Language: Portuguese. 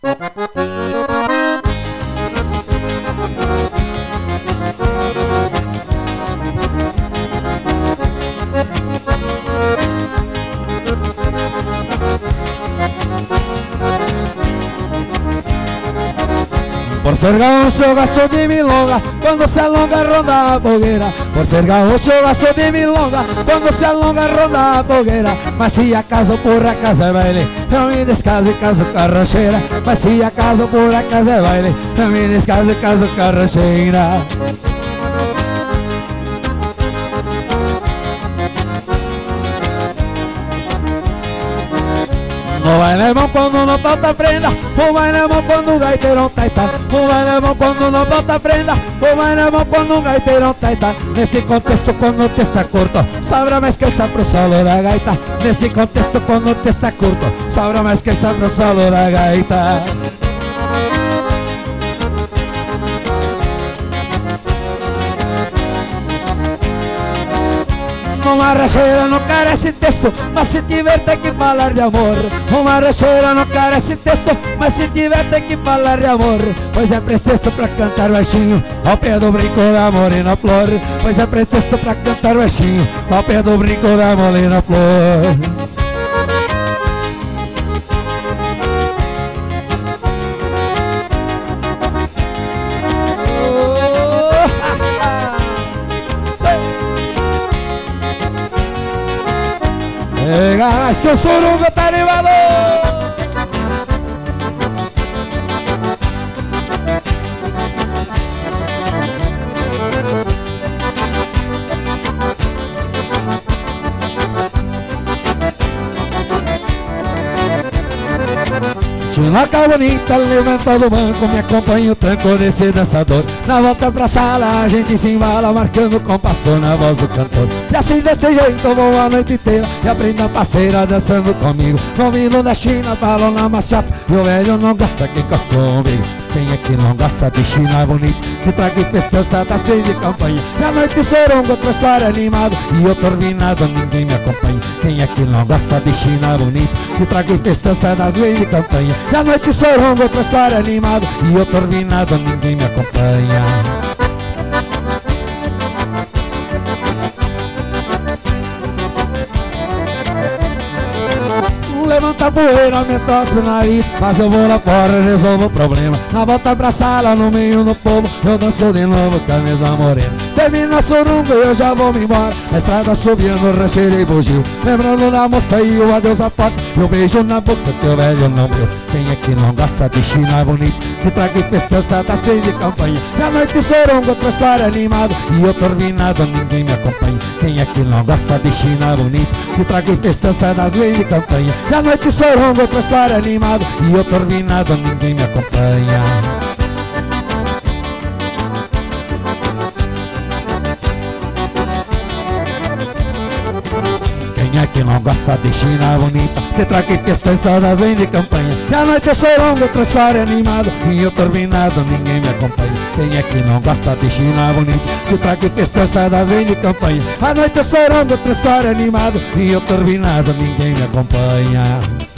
Por ser gaúcho eu gosto de milonga, quando se alonga ronda a fogueira. Por ser gaúcho eu gosto de milonga, quando se alonga ronda a fogueira. Mas se acaso por acaso é baile, eu me descaso e caso carrocheira. Mas se acaso por acaso é baile, eu me descaso e caso carrocheira. O baile é bom quando não falta prenda, o baile é bom quando o gaiteirão taita. O baile é bom quando não falta prenda, o baile é bom quando o gaiteirão taita. Nesse contexto quando o texto é curto, sobra mais queixa pro solo da gaita. Nesse contexto quando o texto é curto, sobra mais queixa pro solo da gaita. Uma rancheira não carece texto, mas se tiver tem que falar de amor. Uma rancheira não carece texto, mas se tiver tem que falar de amor. Pois é pretexto pra cantar baixinho ao pé do brinco da morena flor. Pois é pretexto pra cantar baixinho ao pé do brinco da morena flor. Mas que o surungo tá animado. Chinoca bonita, levanta do banco, me acompanha o tranco desse dançador. Na volta pra sala a gente se embala, marcando compasso na voz do cantor. E assim desse jeito eu vou a noite inteira e aprendo a parceira dançando comigo. No vindo da China, balão na maciata, e o velho não gosta que encosta comigo. Quem é que não gosta de China bonito, que traga e festança das feiras de campanha. Na noite sorongo, outras claras animado, e eu turbinado, ninguém me acompanha. Quem é que não gosta de China bonito, que traga e festança das feiras de campanha. Na noite sorongo, outras claras animado, e eu turbinado, ninguém me acompanha. Levanta a poeira, me toca o nariz, mas eu vou lá fora e resolvo o problema. Na volta pra sala, no meio do povo, eu danço de novo com a mesma morena. Termina a sorunga e eu já vou me embora, a estrada subindo, rancheira e bugio. Lembrando da moça e o adeus na porta, e o beijo na boca que o velho não viu. Quem é que não gosta de China bonito, que traga e festança das feiras de campanha. Na noite sorongo, outras claras animado, e eu turbinado, ninguém me acompanha. Quem é que não gosta de China bonito, que traga e festança das feiras de campanha. Na noite sorongo, outras claras animado, e eu turbinado, ninguém me acompanha. Quem é que não gosta de China bonita, que traga e festança das feiras de campanha. Na noite sorongo, outras claras animado, e eu turbinado, ninguém me acompanha. Quem é que não gosta de China bonita, que traga e festança das feiras de campanha. A noite sorongo, outras claras animado, e eu turbinado, ninguém me acompanha.